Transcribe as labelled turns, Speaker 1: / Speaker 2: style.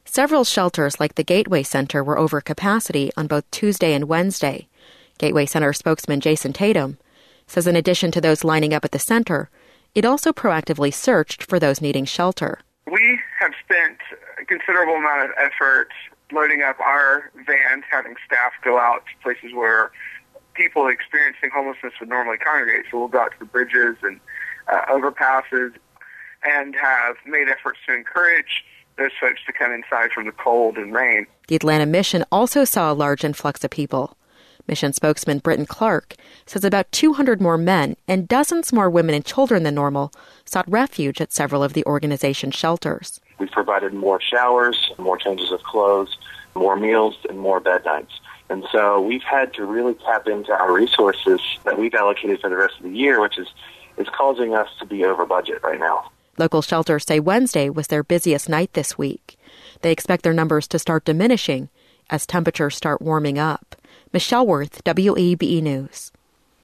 Speaker 1: Several shelters like the Gateway Center were over capacity on both Tuesday and Wednesday. Gateway Center spokesman Jason Tatum says in addition to those lining up at the center, it also proactively searched for those needing shelter.
Speaker 2: We have spent a considerable amount of effort loading up our vans, having staff go out to places where people experiencing homelessness would normally congregate. So we'll go out to the bridges and overpasses and have made efforts to encourage those folks to come inside from the cold and rain.
Speaker 1: The Atlanta Mission also saw a large influx of people. Mission spokesman Britton Clark says about 200 more men and dozens more women and children than normal sought refuge at several of the organization's shelters.
Speaker 3: We've provided more showers, more changes of clothes, more meals, and more bed nights. And so we've had to really tap into our resources that we've allocated for the rest of the year, which is causing us to be over budget right now.
Speaker 1: Local shelters say Wednesday was their busiest night this week. They expect their numbers to start diminishing as temperatures start warming up. Michelle Worth, WEBE News.